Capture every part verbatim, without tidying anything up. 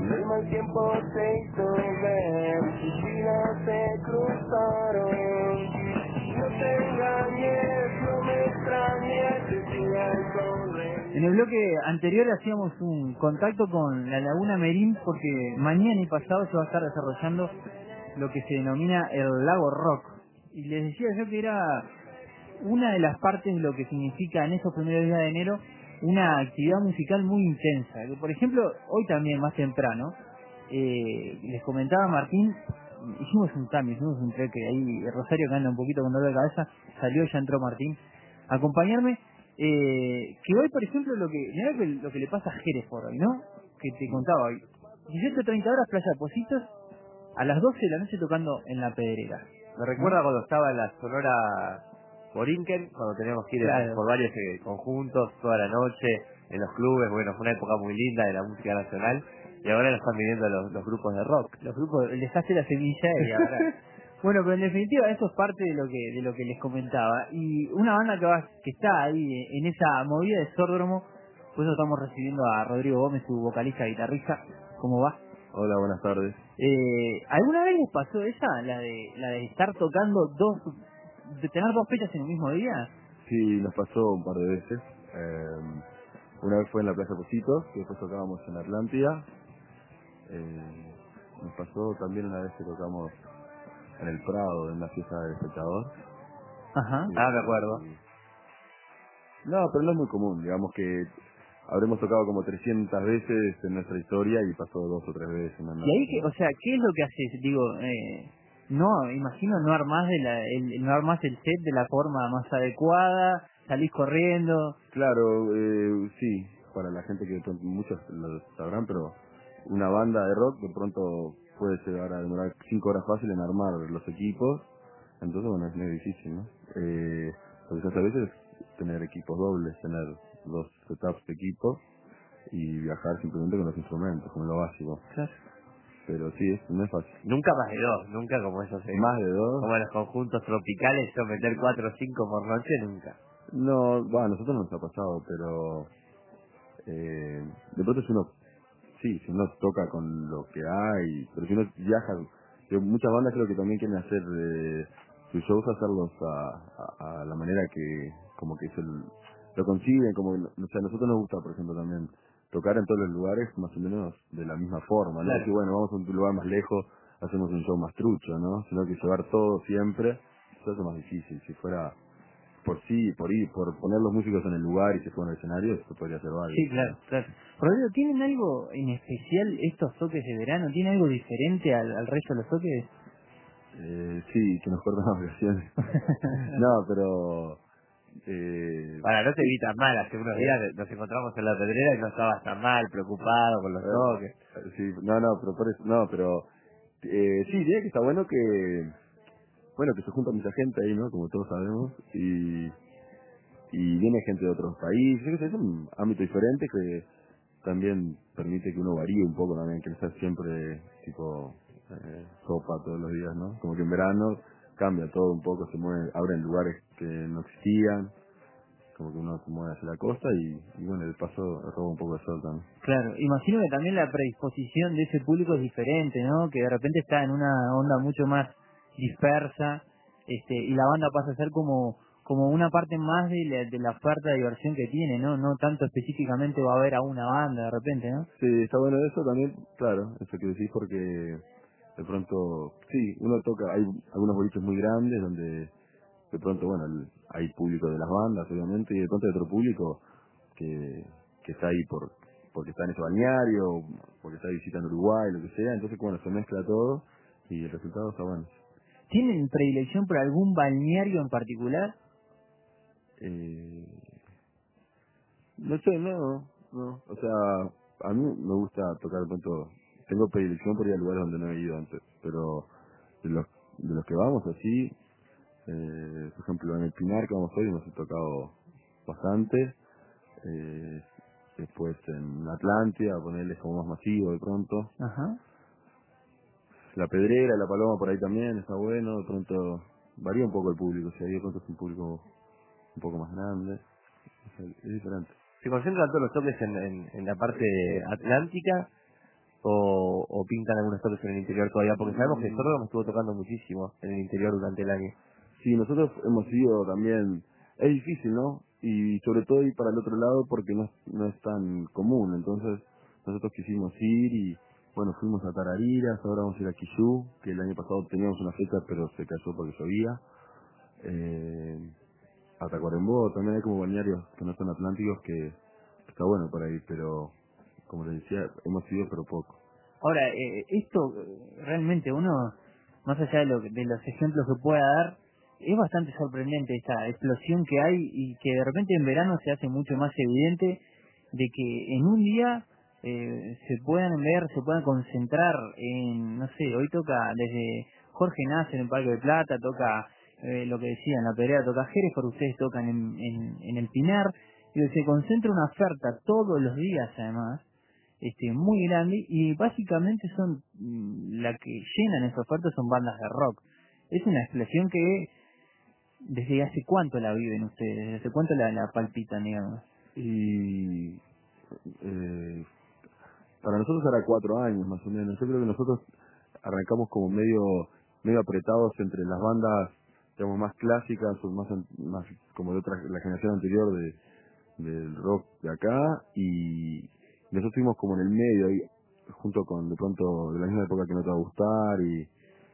Cuando el mal tiempo se hizo ver, tus vidas se cruzaron. No te engañes, no me extrañes, decía el sonreír. En el bloque anterior hacíamos un contacto con la Laguna Merín porque mañana y pasado se va a estar desarrollando lo que se denomina el Lago Rock. Y les decía yo que era una de las partes de lo que significa en esos primeros días de enero una actividad musical muy intensa. Que, por ejemplo, hoy también más temprano, eh, les comentaba Martín, hicimos un cambio, hicimos un treque ahí, Rosario que anda un poquito con dolor de cabeza, salió, ya entró Martín a acompañarme. Eh, que hoy, por ejemplo, lo que mirá que, lo que le pasa a Jerez por hoy, ¿no? Que te contaba hoy. dieciocho treinta horas, Playa Positos, a las doce de la noche tocando en La Pedrera. Me ¿No? recuerda cuando estaba en la Sonora Borinquen, cuando teníamos que ir Claro. por varios eh, conjuntos toda la noche, en los clubes. Bueno, fue una época muy linda de la música nacional, y ahora lo están viviendo los, los grupos de rock. Los grupos, dejaste la semilla y ahora... Bueno, pero en definitiva eso es parte de lo que de lo que les comentaba. Y una banda que va que está ahí en esa movida de Sordromo, por eso estamos recibiendo a Rodrigo Gómez, su vocalista guitarrista. ¿Cómo va? Hola, buenas tardes. Eh, ¿Alguna vez les pasó esa, la de la de estar tocando dos, de tener dos fechas en el mismo día? Sí, nos pasó un par de veces. Eh, una vez fue en la Plaza Positos, y después tocábamos en Atlántida. Eh, nos pasó también una vez que tocamos en el Prado, en la fiesta del espectador. Ajá. Y, Ah, me acuerdo. y- no, pero no es muy común. Digamos que habremos tocado como trescientas veces en nuestra historia y pasó dos o tres veces. No, no, Y ahí, que, no. o sea, ¿qué es lo que haces? Digo, eh, no, imagino no armás, de la, el, no armás el set de la forma más adecuada, salís corriendo. Claro, eh, sí, para la gente que de pronto- muchos lo sabrán, pero una banda de rock de pronto puede llegar a demorar cinco horas fácil en armar los equipos, entonces bueno, es muy difícil, ¿no? Eh, lo que se hace a veces es tener equipos dobles, tener dos setups de equipos y viajar simplemente con los instrumentos, como lo básico. Claro. Pero sí, es, no es fácil. Nunca más de dos, nunca como esos, eh, Más de dos, como en los conjuntos tropicales, yo meter cuatro o cinco por noche, nunca. no, bueno, a nosotros no nos ha pasado, pero eh, de pronto si uno sí, si uno toca con lo que hay, pero si uno viaja, yo, muchas bandas creo que también quieren hacer eh, sus shows, hacerlos a, a, a la manera que, como que es el, lo consiguen, como, o sea, a nosotros nos gusta, por ejemplo, también tocar en todos los lugares más o menos de la misma forma, no Claro. decir, bueno, vamos a un lugar más lejos, hacemos un show más trucho, ¿no? Sino que llevar todo siempre, eso es más difícil, si fuera por sí, por ir, por poner los músicos en el lugar y se fuera en el escenario, eso podría ser válido. Sí, claro, claro. Rodrigo, ¿tienen algo en especial estos toques de verano? ¿Tienen algo diferente al, al resto de los toques? Eh, sí, que nos cortan las vacaciones. No, pero... Eh, Para, no te sí, vi tan mal, hace unos días nos encontramos en la pedrera y no estabas tan mal, preocupado con los toques. eh, sí, no, no, pero por eso, no, pero... Eh, sí, diría que está bueno que... Bueno, que se junta mucha gente ahí, ¿no? Como todos sabemos. Y, y viene gente de otros países. Yo qué sé, es un ámbito diferente que también permite que uno varíe un poco también, que no sea siempre tipo eh, sopa todos los días, ¿no? Como que en verano cambia todo un poco, se mueve, abren lugares que no existían, como que uno se mueve hacia la costa y, y bueno, de paso roba un poco de sol también. Claro, imagino que también la predisposición de ese público es diferente, ¿no? Que de repente está en una onda mucho más dispersa, este, y la banda pasa a ser como como una parte más de la, de la oferta de diversión que tiene, ¿no? No tanto específicamente va a haber a una banda de repente, ¿no? Sí, está bueno eso también, claro, eso que decís porque de pronto, sí, uno toca, hay algunos boliches muy grandes donde de pronto, bueno, el- hay público de las bandas, obviamente, y de pronto hay otro público que, que está ahí por porque está en ese balneario, porque está visitando Uruguay, lo que sea, entonces, bueno, se mezcla todo y el resultado está bueno. ¿Tienen predilección por algún balneario en particular? Eh, no sé, no, no, o sea, a mí me gusta tocar de pronto, tengo predilección por ir a lugares donde no he ido antes, pero de los, de los que vamos así, eh, por ejemplo, en el Pinar que vamos hoy nos he tocado bastante. Eh, después en Atlántida, ponerles como más masivo de pronto. Ajá. La Pedrera, la Paloma por ahí también está bueno, de pronto varía un poco el público, si hay de pronto es un público un poco más grande, es, es diferente. Se concentran todos los toques en, en, en la parte atlántica, o, o pintan algunos toques en el interior todavía? Porque sabemos que Sordom estuvo tocando muchísimo en el interior durante el año. Sí, nosotros hemos ido también, es difícil, ¿no? Y sobre todo ir para el otro lado porque no, es- no es tan común, entonces nosotros quisimos ir y bueno, fuimos a Tarariras, ahora vamos a ir a Quillú, que el año pasado teníamos una fecha pero se cayó porque llovía, eh, a Tacuarembó, también hay como balnearios que no son atlánticos que está bueno para ir, pero como les decía, hemos ido pero poco. Ahora, eh, esto eh, realmente uno, más allá de, lo, de los ejemplos que pueda dar, es bastante sorprendente esta explosión que hay y que de repente en verano se hace mucho más evidente de que en un día eh, se puedan ver, se puedan concentrar en, no sé, hoy toca desde Jorge Nasser en Parque de Plata, toca eh, lo que decía en la Pedrea, toca Jerez, pero ustedes tocan en, en, en el Pinar, y se concentra una oferta todos los días además, este muy grande, y básicamente son mm, la que llenan esa oferta son bandas de rock. Es una explosión que desde hace cuánto la viven ustedes, desde hace cuánto la, la palpitan, digamos. Y eh, para nosotros era cuatro años más o menos. Yo creo que nosotros arrancamos como medio medio apretados entre las bandas, digamos, más clásicas o más an- más como de otra la generación anterior de del rock de acá, y nosotros estuvimos como en el medio ahí, junto con de pronto de la misma época que no te va a gustar y,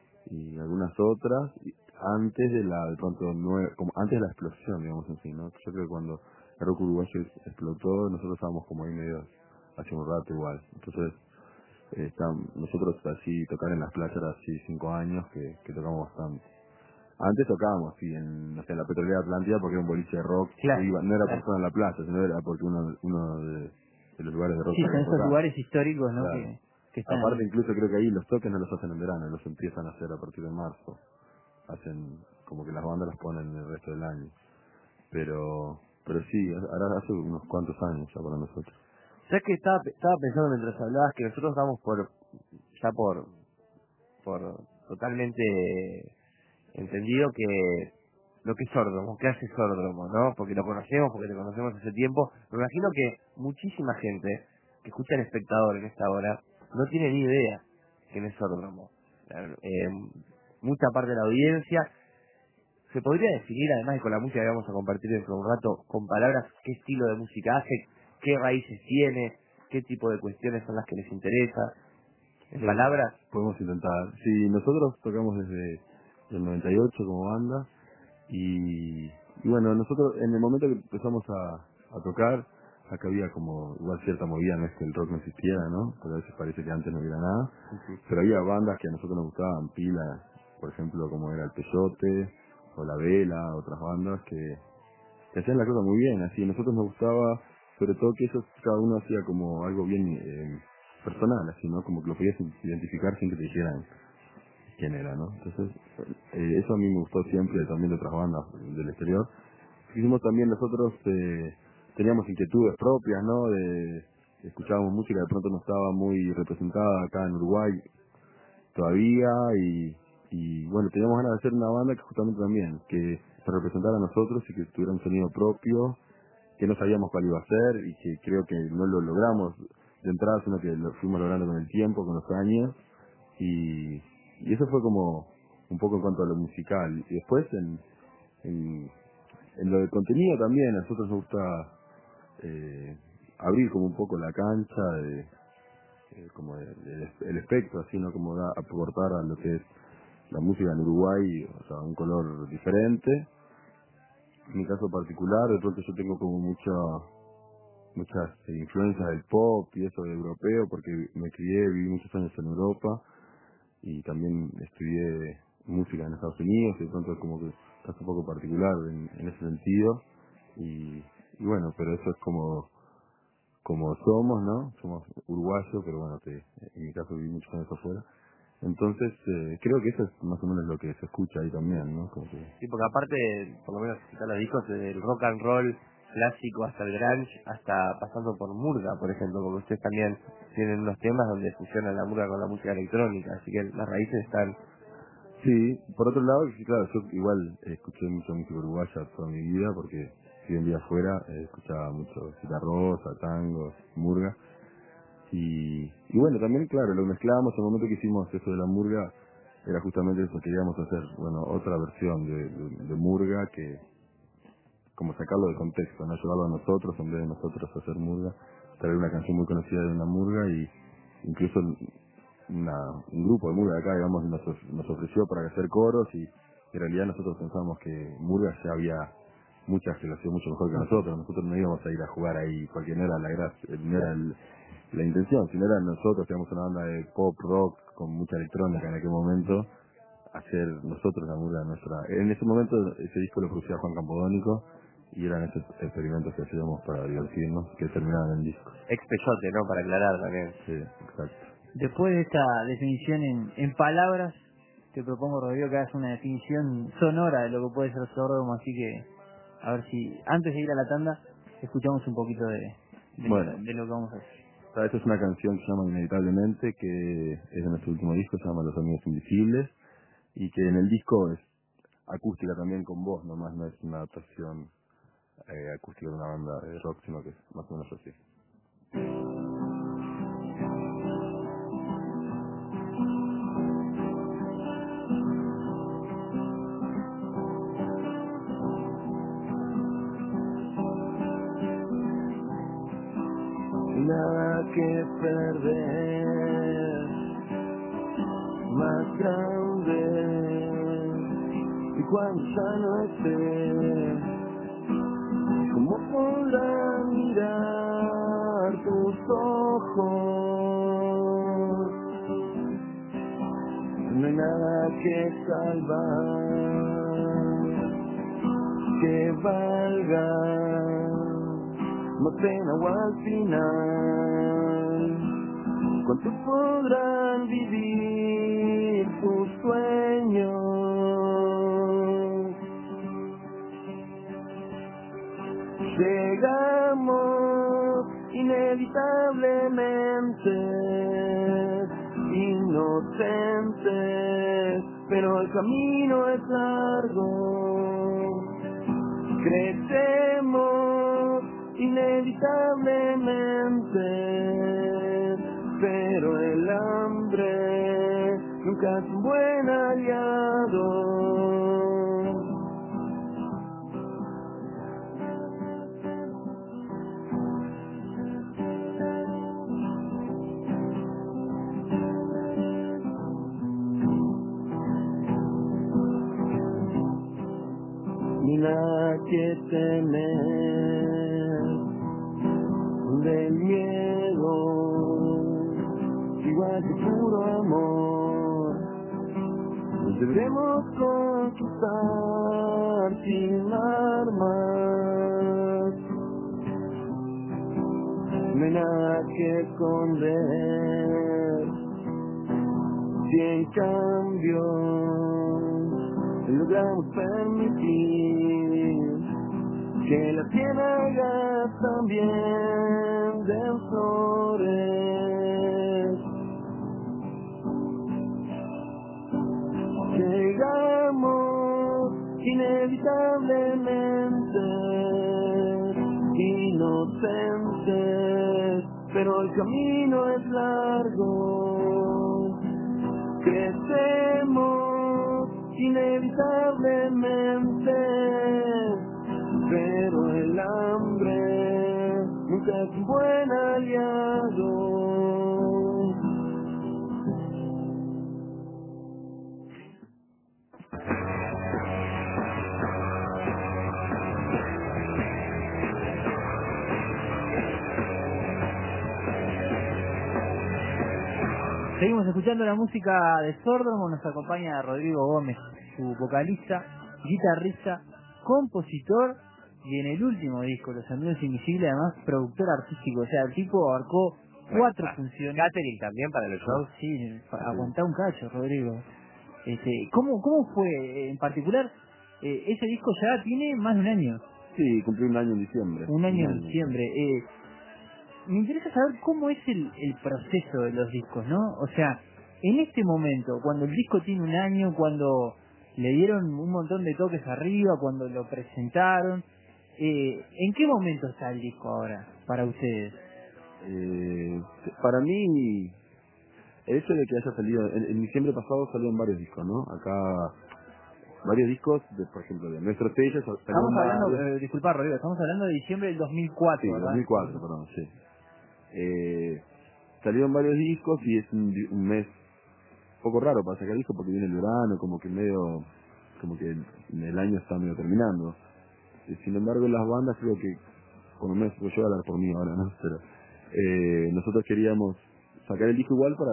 y algunas otras y antes de la de pronto nue- como antes de la explosión, digamos, en fin, ¿no? Yo creo que cuando el rock uruguayo es- explotó, nosotros estábamos como ahí medio hace un rato igual. Entonces eh, estam- nosotros así tocar en las playas era así cinco años que, que tocamos bastante. Antes tocábamos, sí, en, no sé, en la Petrolera Atlántida porque era un boliche de rock que Claro, iba, no era por claro. estar en la plaza, sino era porque uno, uno de, de los lugares de rock Sí, que son esos tocaba. lugares históricos, ¿no? Claro. Que, que están Aparte, ahí. incluso creo que ahí los toques no los hacen en verano, los empiezan a hacer a partir de marzo. Hacen como que las bandas las ponen el resto del año. Pero pero sí, ahora hace unos cuantos años ya para nosotros. ¿Sabes que estaba, estaba pensando mientras hablabas que nosotros damos por, ya por, por totalmente entendido que lo que es Sordromo, que hace Sordromo, ¿no? Porque lo conocemos, porque te conocemos hace tiempo. Me imagino que muchísima gente que escucha al espectador en esta hora no tiene ni idea quién es Sordromo. Eh, mucha parte de la audiencia se podría definir, además, y con la música que vamos a compartir dentro de un rato, con palabras, qué estilo de música hace, qué raíces tiene, qué tipo de cuestiones son las que les interesa. En Sí, palabras, podemos intentar. Sí, nosotros tocamos desde el noventa y ocho como banda y, y bueno, nosotros en el momento que empezamos a, a tocar, acá había como igual cierta movida, no es que el rock no existiera, ¿no? Porque a veces parece que antes no hubiera nada, pero había bandas que a nosotros nos gustaban, pila, por ejemplo, como era el Peyote o La Vela, otras bandas que, que hacían la cosa muy bien, así, a nosotros nos gustaba, sobre todo que ellos, cada uno hacía como algo bien eh, personal, así, ¿no? Como que lo podías identificar sin que te dijeran quién era, ¿no? Entonces, eh, eso a mí me gustó siempre, también de otras bandas del exterior. Hicimos también nosotros, eh, teníamos inquietudes propias, ¿no? De, escuchábamos música, de pronto no estaba muy representada acá en Uruguay todavía, y, y bueno, teníamos ganas de hacer una banda que justamente también, que se representara a nosotros y que tuviera un sonido propio, que no sabíamos cuál iba a ser y que creo que no lo logramos de entrada, sino que lo fuimos logrando con el tiempo, con los años, y, y eso fue como un poco en cuanto a lo musical. Y después en, en, en lo de contenido también, a nosotros nos gusta eh, abrir como un poco la cancha, de, eh, como de- de- el espectro, así, ¿no? Como da, aportar a lo que es la música en Uruguay, o sea, un color diferente. En mi caso particular, de pronto yo tengo como mucha muchas eh, influencias del pop y eso de europeo, porque me crié, viví muchos años en Europa y también estudié música en Estados Unidos, y de pronto es como que es un poco particular en, en ese sentido, y, y bueno, pero eso es como como somos, ¿no? Somos uruguayos, pero bueno, que en mi caso viví muchos años afuera. Entonces, eh, creo que eso es más o menos lo que se escucha ahí también, ¿no? Como que, sí, porque aparte, por lo menos citar los discos, desde el rock and roll clásico hasta el grunge, hasta pasando por murga, por ejemplo, porque ustedes también tienen unos temas donde fusiona la murga con la música electrónica, así que las raíces están. sí, por otro lado, sí, claro, yo igual eh, escuché mucha música uruguaya toda mi vida, porque si bien vivía afuera, eh, escuchaba mucho Cita Rosa, tangos, murga, Y, y bueno, también, claro, lo mezclábamos. El momento que hicimos eso de la murga, era justamente eso, queríamos hacer, bueno, otra versión de, de, de murga, que como sacarlo de contexto, no llevarlo a nosotros en vez de nosotros hacer murga, traer una canción muy conocida de una murga, y incluso una, un grupo de murga de acá, digamos, nos, of- nos ofreció para hacer coros, y en realidad nosotros pensábamos que murga ya había muchas que lo hacían mucho mejor que nosotros. Nosotros no íbamos a ir a jugar ahí porque no era la gracia, no era el, la intención, sino era nosotros, teníamos una banda de pop rock con mucha electrónica en aquel momento, hacer nosotros la murga nuestra. En ese momento ese disco lo producía Juan Campodónico, y eran esos experimentos que hacíamos para divertirnos, que terminaban en discos. Ex Peyote, ¿no? Para aclarar también. Sí, exacto. Después de esta definición en, en palabras, te propongo, Rodrigo, que hagas una definición sonora de lo que puede ser Sordom, así que a ver si antes de ir a la tanda escuchamos un poquito de, de, Bueno. de lo que vamos a hacer. Esta es una canción que se llama Inevitablemente, que es de nuestro último disco, se llama Los Amigos Invisibles, y que en el disco es acústica también con voz, nomás no es una adaptación eh, acústica de una banda de rock, sino que es más o menos así. Nada que perder, más grande, y cuando ya no esté, ¿cómo podrán mirar tus ojos? No hay nada que salvar, que valga más pena o al final. ¿Cuánto podrán vivir tus sueños? Llegamos inevitablemente, inocentes, pero el camino es largo. Crecemos inevitablemente, pero el hambre nunca es un buen aliado. Ni nada que temer del miedo, igual que puro amor, nos deberemos conquistar sin armas. No hay nada que esconder, si en cambio logramos permitir que la ciénaga también den flores. Llegamos inevitablemente, inocentes, pero el camino es largo. Crecemos inevitablemente, pero el hambre nunca es un buen aliado. Seguimos escuchando la música de Sordom, nos acompaña Rodrigo Gómez, su vocalista, guitarrista, compositor, y en el último disco, Los Amigos Invisibles, además productor artístico. O sea, el tipo abarcó cuatro Bueno, funciones. catering también para los shows. Sí, aguantá un cacho, Rodrigo. Este, ¿cómo, ¿Cómo fue en particular? Eh, ese disco ya tiene más de un año. Sí, cumplí un año en diciembre. Un año Un en año. diciembre. Eh, me interesa saber cómo es el, el proceso de los discos, ¿no? O sea, en este momento, cuando el disco tiene un año, cuando le dieron un montón de toques arriba, cuando lo presentaron, eh, ¿en qué momento está el disco ahora para ustedes? Eh, para mí, el hecho de que haya salido, en, en diciembre pasado salieron varios discos, ¿no? Acá, varios discos, de, por ejemplo, de nuestros sellos, salieron Estamos hablando, varios. eh, disculpa Rodrigo, estamos hablando de diciembre del dos mil cuatro, Sí, ¿verdad? dos mil cuatro, perdón, sí. Eh, salieron varios discos y es un, di- un mes un poco raro para sacar discos porque viene el verano, como que medio, como que el, el año está medio terminando. Eh, sin embargo, las bandas creo que, por lo menos yo voy a hablar por mí ahora, ¿no? Pero eh, nosotros queríamos sacar el disco igual para,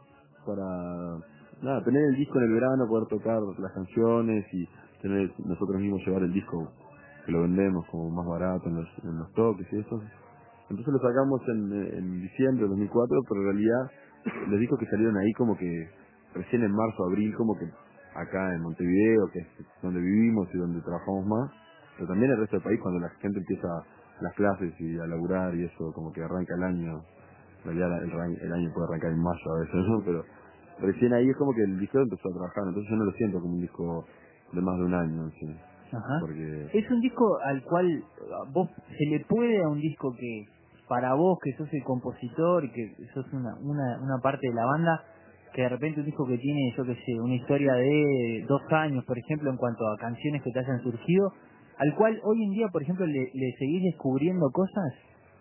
para, nada, tener el disco en el verano, poder tocar las canciones y tener nosotros mismos llevar el disco que lo vendemos como más barato en los, en los toques y eso. Entonces lo sacamos en, en diciembre de dos mil cuatro, pero en realidad los discos que salieron ahí como que recién en marzo, abril, como que acá en Montevideo, que es donde vivimos y donde trabajamos más, pero también el resto del país cuando la gente empieza las clases y a laburar y eso, como que arranca el año, en realidad el, ran- el año puede arrancar en mayo a veces, ¿no? Pero recién ahí es como que el disco empezó a trabajar, entonces yo no lo siento como un disco de más de un año, ¿sí? Ajá. Porque Es un disco al cual a vos se le puede a un disco que para vos que sos el compositor y que sos una, una, una parte de la banda, que de repente un disco que tiene, yo qué sé, una historia de dos años, por ejemplo, en cuanto a canciones que te hayan surgido, al cual hoy en día, por ejemplo, le, le seguís descubriendo cosas.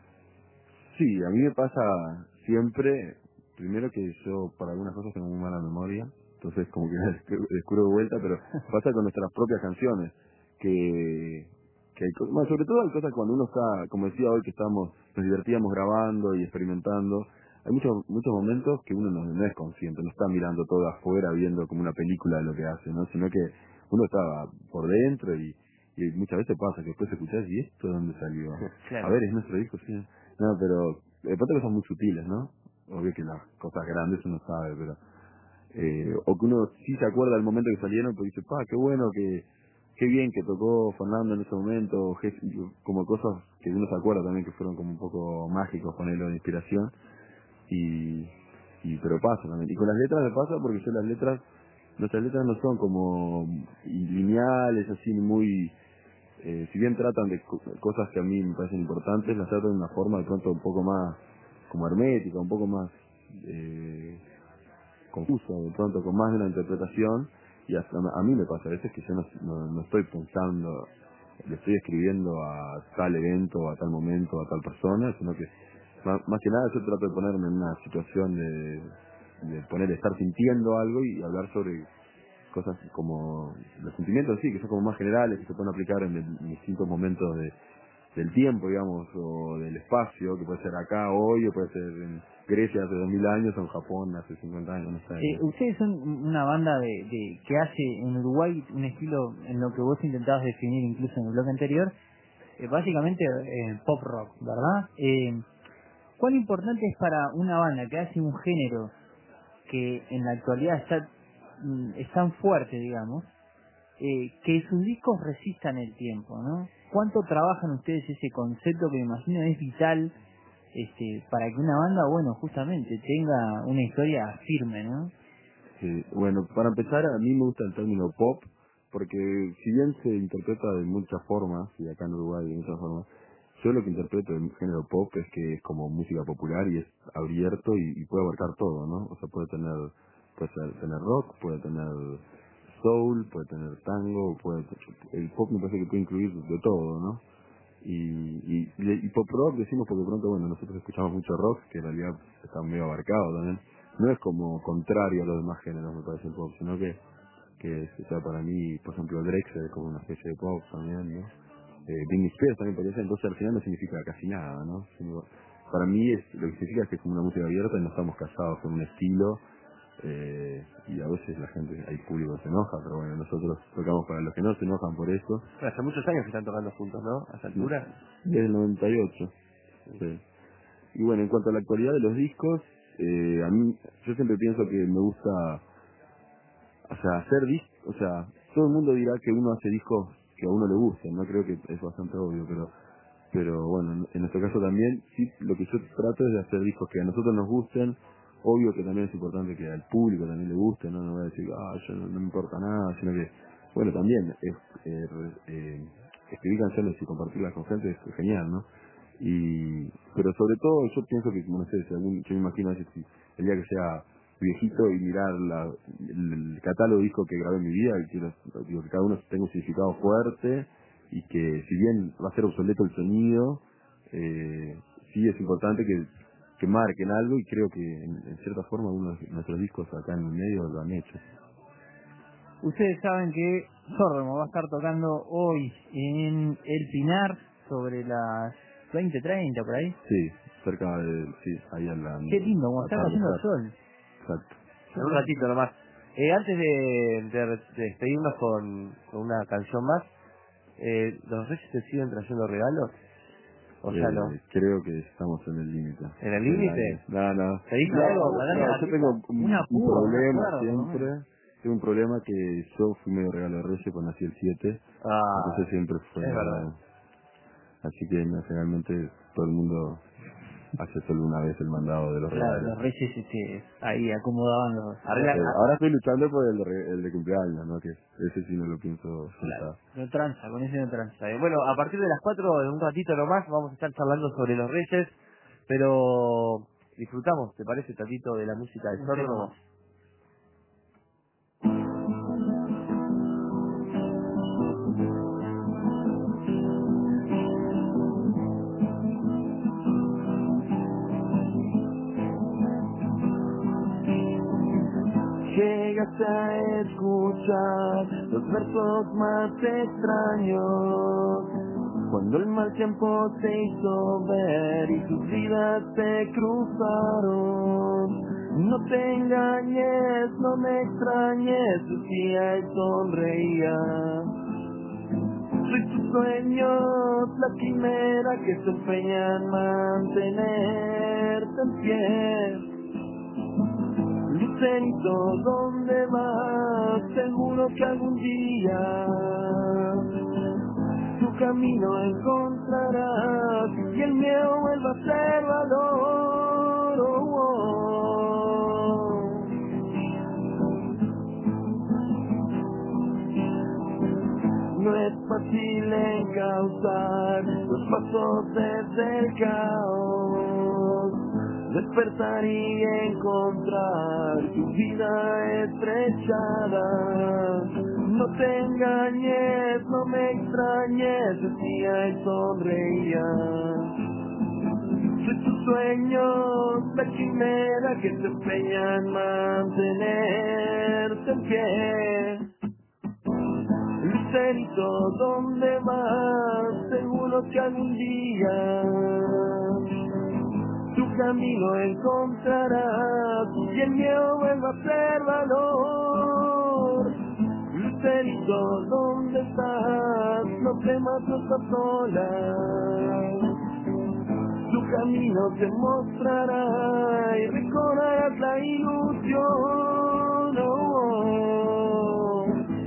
sí, a mí me pasa siempre, primero que yo para algunas cosas tengo muy mala memoria, entonces como que descubro de vuelta, pero pasa con nuestras propias canciones, que, que hay cosas, bueno, sobre todo hay cosas cuando uno está, como decía hoy que estamos, nos divertíamos grabando y experimentando, hay muchos muchos momentos que uno no, no es consciente, no está mirando todo afuera, viendo como una película de lo que hace, ¿no? Sino que uno está por dentro y, y muchas veces pasa que después escuchás y esto de dónde salió. Claro. A ver, es nuestro disco, sí. No, pero de pronto cosas muy sutiles, ¿no? Obvio que las cosas grandes uno sabe, pero eh, o que uno sí se acuerda del momento que salieron, pues dice, pa, qué bueno, que qué bien que tocó Fernando en ese momento, o ges- como cosas que uno se acuerda también que fueron como un poco mágicos con él, de inspiración, y, y pero pasa también. Y con las letras me pasa porque yo las letras, nuestras letras no son como lineales, así, ni muy, eh, si bien tratan de co- cosas que a mí me parecen importantes, las tratan de una forma de pronto un poco más como hermética, un poco más eh, confuso, de pronto con más de una interpretación, y hasta a mí me pasa a veces que yo no, no, no estoy pensando, le estoy escribiendo a tal evento, a tal momento, a tal persona, sino que más, más que nada yo trato de ponerme en una situación de, de poner, estar sintiendo algo y hablar sobre cosas como los sentimientos, sí, que son como más generales, que se pueden aplicar en, en distintos momentos de, del tiempo, digamos, o del espacio, que puede ser acá hoy, o puede ser en Grecia hace dos mil años, o en Japón hace cincuenta años, no sé. Eh, ustedes son una banda de, de que hace en Uruguay un estilo en lo que vos intentabas definir incluso en el bloque anterior, eh, básicamente eh, pop rock, ¿verdad? Eh, ¿Cuán importante es para una banda que hace un género que en la actualidad está mm, es tan fuerte, digamos, eh, que sus discos resistan el tiempo, ¿no? ¿Cuánto trabajan ustedes ese concepto que me imagino es vital este para que una banda, bueno, justamente tenga una historia firme, ¿no? Sí, bueno, para empezar, a mí me gusta el término pop, porque si bien se interpreta de muchas formas, y acá en Uruguay de muchas formas, yo lo que interpreto del género pop es que es como música popular y es abierto y, y puede abarcar todo, ¿no? O sea, puede tener, puede ser- tener rock, puede tener soul, puede tener tango, puede, el pop me parece que puede incluir de todo, ¿no? Y, y, y, y pop rock decimos porque de pronto, bueno, nosotros escuchamos mucho rock, que en realidad está medio abarcado también. No es como contrario a los demás géneros, me parece el pop, sino que, que o sea, para mí, por ejemplo, Drexler es como una especie de pop también, ¿no? Eh, Britney Spears también podría ser, entonces al final no significa casi nada, ¿no? Sino- para mí es, lo que significa es que es como una música abierta y no estamos casados con un estilo, eh, y a veces la gente, hay público que se enoja, pero bueno, nosotros tocamos para los que no se enojan por eso. Hace muchos años que están tocando juntos, ¿no? A esa Sí, altura. desde el noventa y ocho. Sí. Y bueno, en cuanto a la actualidad de los discos, eh, a mí, yo siempre pienso que me gusta, o sea, hacer discos, o sea, todo el mundo dirá que uno hace discos que a uno le gusten, no creo que es bastante obvio, pero pero bueno, en, en nuestro caso también, sí, lo que yo trato es de hacer discos que a nosotros nos gusten, obvio que también es importante que al público también le guste, no, no voy a decir, ah, yo no, no me importa nada, sino que, bueno, también es, eh, re- eh, escribir canciones y compartirlas con gente es genial, ¿no? Y, pero sobre todo yo pienso que, no sé, si algún, yo me imagino a veces si el día que sea viejito y mirar la, el, el catálogo de discos que grabé en mi vida, y quiero, digo que cada uno tenga un significado fuerte y que si bien va a ser obsoleto el sonido, eh, sí es importante que, que marquen algo, y creo que en, en cierta forma uno de nuestros discos acá en el medio lo han hecho. Ustedes saben que Sordom va a estar tocando hoy en El Pinar sobre las veinte treinta por ahí. Sí, cerca de, sí, ahí en la... Qué lindo, como está cayendo el sol. Exacto. En un ratito nomás. Eh, antes de, de, de despedirnos con, con una canción más, eh, ¿los Reyes te siguen trayendo regalos? O sea, Eh, no. creo que estamos en el límite. ¿En el límite? No, no. ¿Te dijo No, algo? no, ¿Mandaste una yo cita? tengo un, Una un púa, problema una cuerda, siempre. por lo Tengo un problema que yo fui medio regalo de Reyes cuando nací el siete. Ah, Entonces siempre fue... es verdad. Así que no, generalmente todo el mundo hace solo una vez el mandado de los Claro, regalos. los reyes este, ahí acomodaban los... Arregla- Eh, ahora estoy luchando por el de, re- el de cumpleaños, ¿no? Que ese sí no lo pienso soltar. Claro, no tranza, con ese no tranza. Está bien. Bueno, a partir de las cuatro, en un ratito nomás, vamos a estar charlando sobre los Reyes, pero disfrutamos, ¿te parece, Tatito, de la música de Sordo? Llegaste a escuchar los versos más extraños, cuando el mal tiempo se hizo ver y tus vidas se cruzaron. No te engañes, no me extrañes, decía y sonreía. Soy tus sueños, la quimera que se empeña en mantenerte en pie. Lucerito, ¿dónde vas? Seguro que algún día tu camino encontrarás y el miedo vuelva a ser valor. Oh, oh. No es fácil encauzar los pasos desde el caos, despertar y encontrar tu vida estrechada. No te engañes, no me extrañes, decía y sonreía. Soy tus sueños, la quimera que se empeña en mantenerte en pie. Lucerito, ¿dónde vas? Seguro que algún día tu camino encontrarás y el miedo vuelva a ser valor. Lucerito, ¿dónde estás? No temas, no estás sola. Tu camino te mostrará y recorrerás la ilusión. Oh, oh.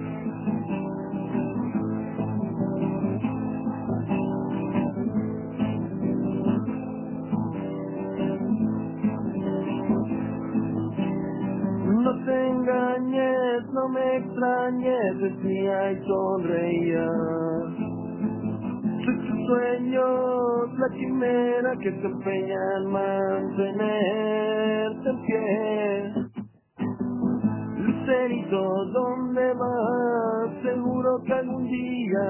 No te engañes, no me extrañes, decía y sonreía. Soy tus sueños, la quimera que se empeña en mantenerte en pie. Lucerito, ¿dónde vas? Seguro que algún día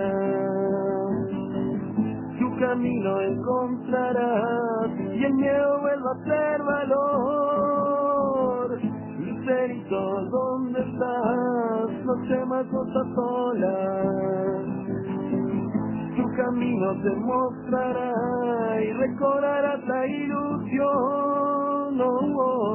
tu camino encontrarás y el miedo vuelva a ser valor. Lucerito, ¿dónde estás? No temas, no estás sola. Tu camino te mostrará y recorrerás la ilusión. Oh, oh.